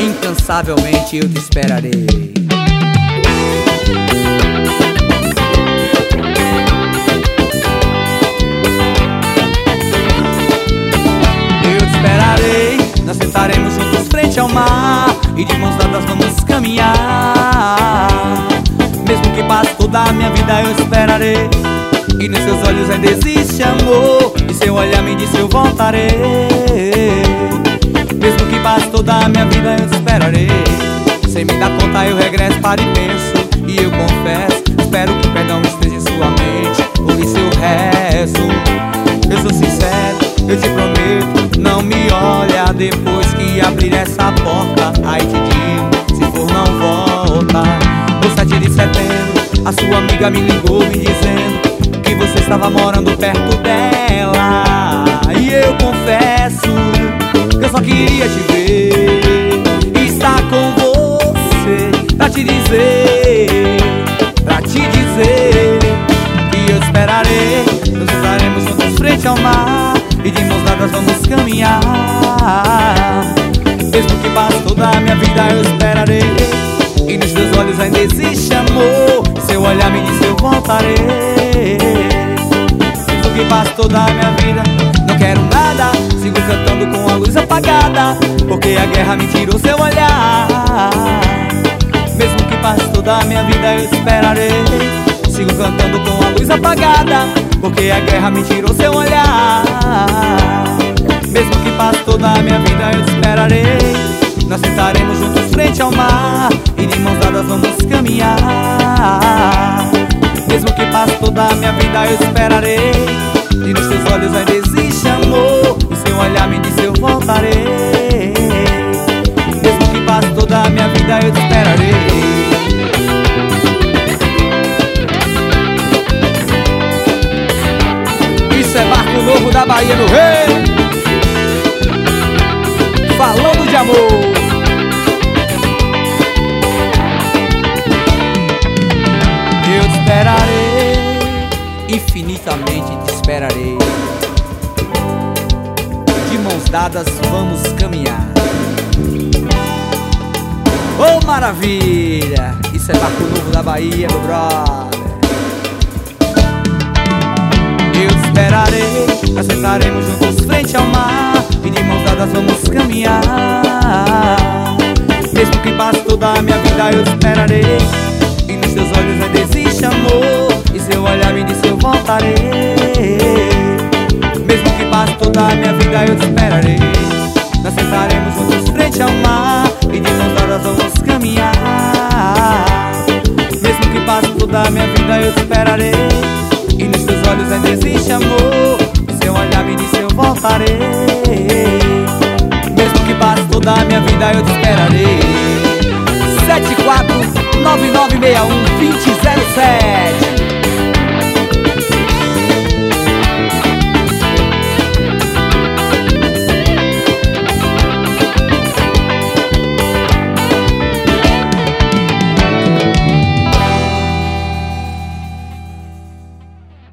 incansavelmente eu te esperarei. Eu te esperarei, nós sentaremos juntos frente ao mar e de mãos dadas vamos caminhar. Mesmo que passe toda a minha vida eu esperarei, e nos seus olhos ainda existe amor, e seu olhar me diz eu voltarei. Mesmo que passe toda a minha vida eu te esperarei. Sem me dar conta eu regresso para e penso, e eu confesso, espero que o perdão esteja em sua mente, por isso eu rezo. Eu sou sincero, eu te prometo, não me olha depois que abrir essa porta. Aí te digo, se for não volta. No 7 de setembro, a sua amiga me ligou me dizendo que você estava morando perto dela. E eu confesso que eu só queria te ver e estar com você, pra te dizer que eu te esperarei. Nós estaremos juntos frente ao mar e de mãos dadas vamos caminhar. Mesmo que passe toda a minha vida eu esperarei, e nos teus olhos ainda existe amor, seu olhar me diz eu voltarei. Mesmo que passe toda a minha vida, não quero nada, sigo cantando com a luz apagada, porque a guerra me tirou seu olhar. Mesmo que passe toda a minha vida eu esperarei, sigo cantando com a luz apagada, porque a guerra me tirou seu olhar. Mesmo que passe toda a minha vida eu esperarei, nós sentaremos juntos frente ao mar e de mãos dadas vamos caminhar. Mesmo que passe toda a minha vida eu esperarei, e nos teus olhos ainda existe amor, e seu olhar me diz eu voltarei. Mesmo que passe toda a minha vida eu te esperarei. Isso é Barco Novo da Bahia do Rei, falando de amor. Eu te esperarei, infinitamente te esperarei. De mãos dadas vamos caminhar. Oh maravilha! Isso é Barco Novo da Bahia, meu brother. Eu te esperarei, nós sentaremos juntos frente ao mar e de mãos dadas vamos caminhar. Mesmo que passe toda a minha vida eu te esperarei, e nos teus olhos ainda existe amor, e seu olhar me diz eu voltarei. Mesmo que passe toda a minha vida eu te esperarei, nós sentaremos juntos frente ao mar e de mãos dadas vamos caminhar. Mesmo que passe toda a minha vida eu te esperarei, e nos teus olhos ainda existe amor, e seu olhar me diz eu voltarei. Mesmo que passe toda a minha vida eu te esperarei. 7499612007